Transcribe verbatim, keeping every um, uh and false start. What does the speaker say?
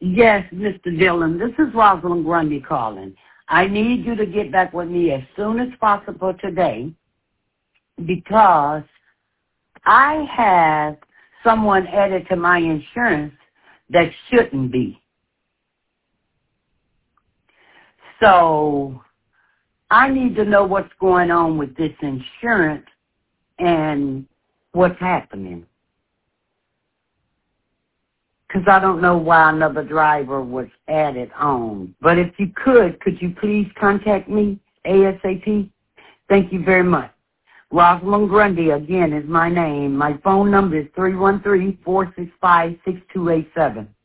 Yes, Mister Dillon, this is Rosalind Grundy calling. I need you to get back with me as soon as possible today because I have someone added to my insurance that shouldn't be. So I need to know what's going on with this insurance and what's happening. Because I don't know why another driver was added on. But if you could, could you please contact me ASAP? Thank you very much. Rosalind Grundy, again, is my name. My phone number is three one three, four six five, six two eight seven.